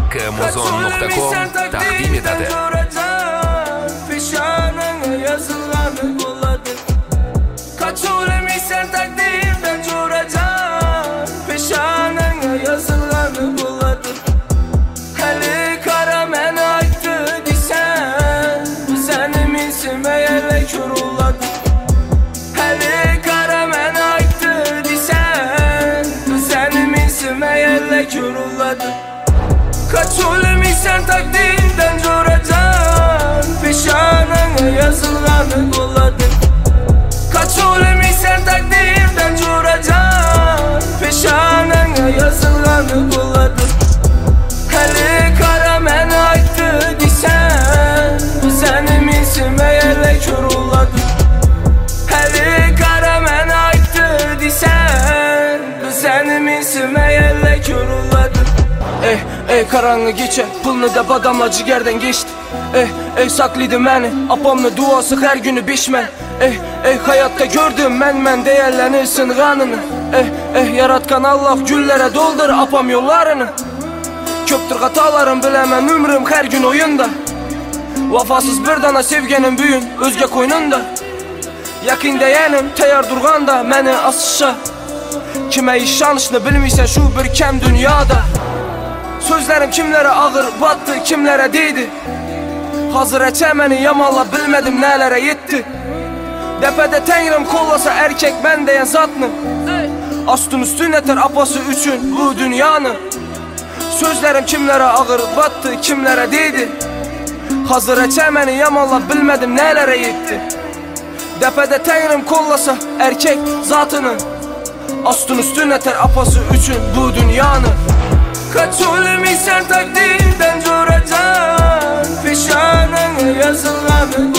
kmozon.com taqdim etadi. Peshonangga yozilgani bo'ladi. Qochilmaysan taqdirdan jo'rajon, peshonangga yozilgani bo'ladi. Hali qara meni aytdi desan, bizani mensimaylar ko'riladi. Hali qara meni aytdi desan, bizani mensimaylar ko'riladi. Qochilmaysan taqdirdan jo'rajon, peshonangga yozilgani bo'ladi. Qochilmaysan taqdirdan jo'rajon, peshonangga yozilgani bo'ladi. Hali qara meni aytdi desan, bizani mensimaylar ko'riladi. Hali qara meni aytdi desan, bizani mensimaylar ko'riladi. Karanlık geçe, pulunu da badamla cigerden geçti. Saklıydı məni, apamla duası her günü bişmen. Hayatta gördüm mən değerlenirsin kanını. Yaratkan Allah güllere doldur apam yollarını. Köptür hatalarım bilemem ömrüm her gün oyunda. Vafasız bir dana sevgenin büyün özge koynunda. Yakin deyenim teyar durganda məni asışa. Kime işanışını bilmişsen şu bir kem dünyada. Sözlerim kimlere ağır battı, kimlere değdi. Hazır eçemeni yamanla bilmedim nelere yetti. Depede tengrim kollasa erkek ben deyen zatını. Astın üstün eter apası üçün bu dünyanı. Sözlerim kimlere ağır battı, kimlere değdi. Hazır eçemeni yamanla bilmedim nelere yetti. Depede tengrim kollasa erkek zatını. Astın üstün eter apası üçün bu dünyanı. Qochilmaysan taqdirdan jo'rajon, peshonangga yozilgani